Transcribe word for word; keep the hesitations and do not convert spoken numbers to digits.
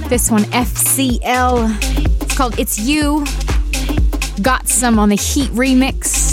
This one, F C L. It's called It's You. Got Some on the Heat remix.